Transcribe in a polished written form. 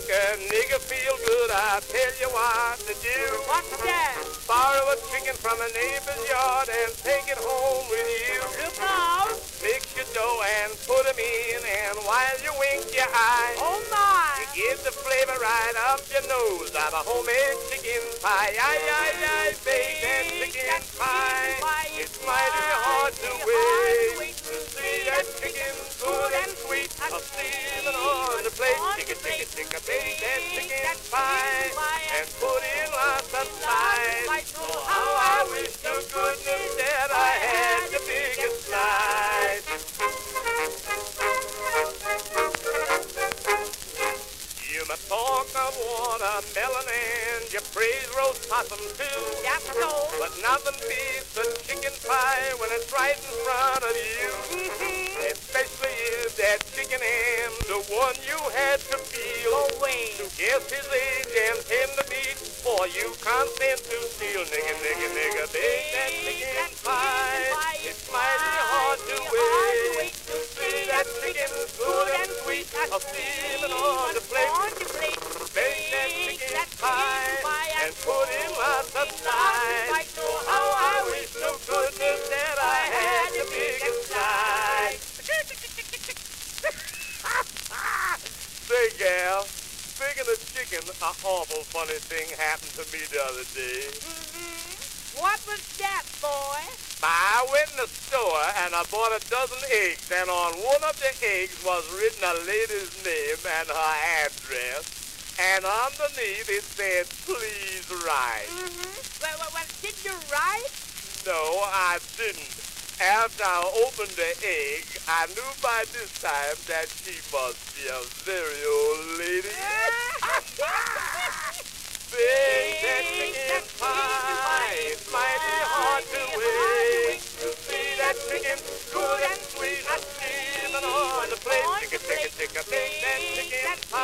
a nigga feel good, I tell you what to do. What's that? Borrow a chicken from a neighbor's yard and take it home with you. Look out! Mix your dough and put 'em in, and while you wink your eye, Oh my! you get the flavor right up your nose of a homemade chicken pie. Ay, ay, ay, bake that chicken pie. It's mighty hard to wait to see that chicken good and sweet. A steaming on the plate. Chicken, chicken, chicken, bake that chicken pie and put in lots of sides. Oh, how I wish to goodness that I had the biggest slice. You must talk of watermelon and you praise roast possum too. That's so. But nothing beats a chicken pie when it's right in front of you. Especially if that chicken ham's the one you had to feel. Away. To guess his age and tender meat, for you consent to steal. Nigga, nigga, nigga, bake that chicken pie. It's mighty hard to wait to see that chicken good and sweet. A steaming on the plate. Bake that chicken pie and put in lots of sides. Oh, how I wish to goodness that I had the biggest size. Say, gal, speaking of chicken, an awful funny thing happened to me the other day. What was that, boy? I went in the store and I bought a dozen eggs, and on one of the eggs was written a lady's name and her address, and underneath it said, please write. Well, did you write? No, I didn't. After I opened the egg, I knew by this time that she must be a very old lady. Bake that chicken pie, it's mighty hard to wait to see that chicken good and sweet. I steaming on the plate. Chicken, chicken, chicken, bake that chicken pie.